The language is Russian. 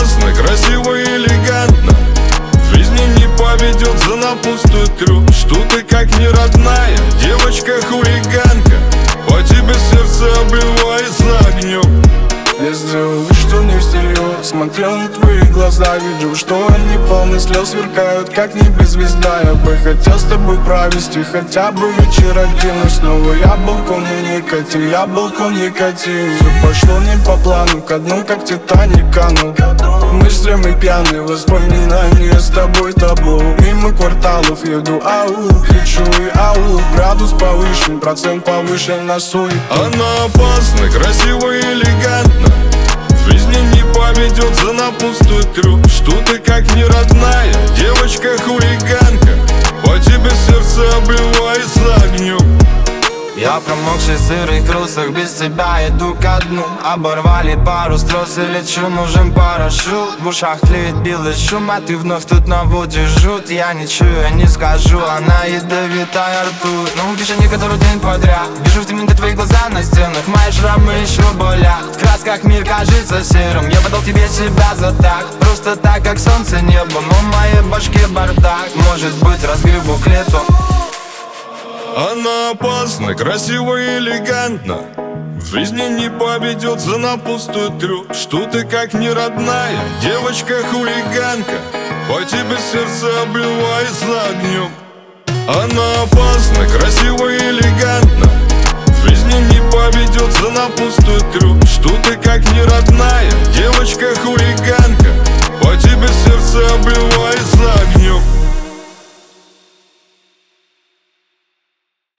опасно, красиво и элегантно. В жизни не поведется на пустой трюк, что ты как не родная, девочка-хулиганка. По тебе сердце обливается огнем. Я сделал вид, что не всерьез, смотрел на твои глаза, видел, что они полны слез, сверкают, как небозвезда. Я бы хотел с тобой провести хотя бы вечер один, но снова яблоко мне никотин, яблоко никотин. Все пошло не по плану, ко дну, как Титаник канул. Мыслями пьяные, воспоминания с тобой табло. Мимо кварталов еду, ау, кричу и ау. Градус повышен, процент повышен на суету. Она опасна, красиво и элегантно. В жизни не поведется на пустой трюк, что ты как не родная, девочка-хулиганка. По тебе сердце обливается огнем. Я промокший в сырых кросах, без тебя иду ко дну. Оборвали пару строс и лечу, нужен парашют. В ушах тлеет белый шум, а ты вновь тут наводишь жуть. Я ничего не скажу, она ядовитая ртуть. Ну, движение который день подряд, вижу в темноте твои глаза на стенах. Мои шрамы еще болят, в красках мир кажется серым. Я подал тебе себя за так, просто так, как солнце небо. Но в моей башке бардак, может быть разгребу к лету. Она опасна, красиво и элегантно. В жизни не поведется на пустой трюк, что ты как не родная, девочка-хулиганка. По тебе сердце обливается огнем. Она опасна, красиво и элегантно. В жизни не поведется на пустой трюк, что ты как не родная, девочка-хулиганка.